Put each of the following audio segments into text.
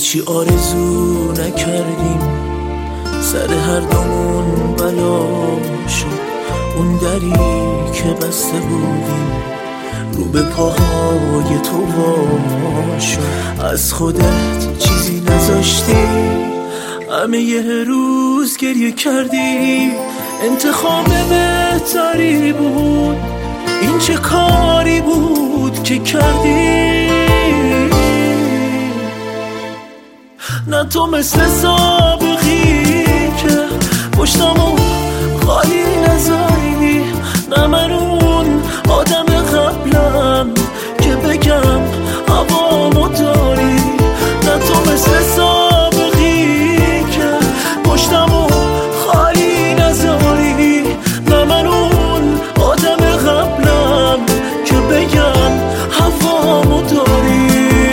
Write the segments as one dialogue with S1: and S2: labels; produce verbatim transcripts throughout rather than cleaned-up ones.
S1: هیچی آرزو نکردیم، سر هر دومون بلا شد. اون دری که بسته بودیم رو به پاهای تو وا شد. از خودت چیزی نذاشتی، همه یه روز گریه کردی. انتخاب بهتری بود، این چه کاری بود که کردی؟ نه تو مثل سابقی که پشتمو خالی نذاری، نه من اون آدم قبلم که بگم هوامو داری. نه تو مثل سابقی که پشتمو خالی نذاری، نه من اون آدم قبلم که بگم هوامو داری.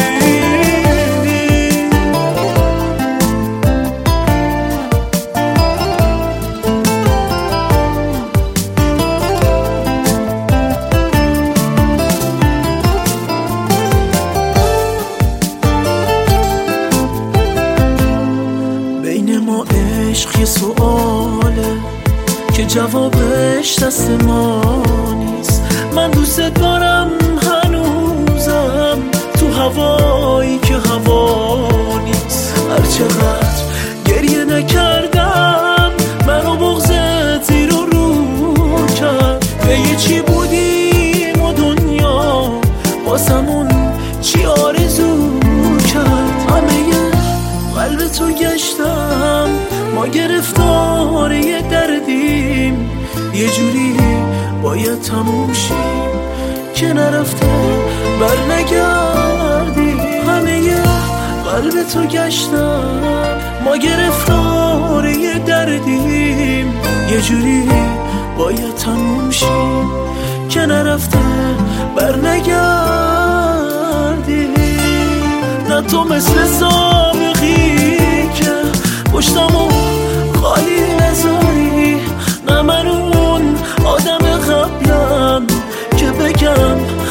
S1: عشق یه سؤاله که جوابش دست ما نیست. من دوست دارم هنوزم تو هوایی که هوا نیست. هرچقدر گریه نکردم منو بغضت زیر و رو کرد. به یه چی بودیم و دنیا واسمون چی آرزو کرد. همه قلب تو گشتم، ما گرفتار یه دردیم، یه جوری باید تموم شیم که نرفته بر نگردیم. همه قلب تو گشتم، ما گرفتار یه دردیم، یه جوری باید تموم شیم که نرفته بر نگردیم. نه تو مثل سابقی که پشتمو خالی نذاری، نه من اون آدم قبلم که بگم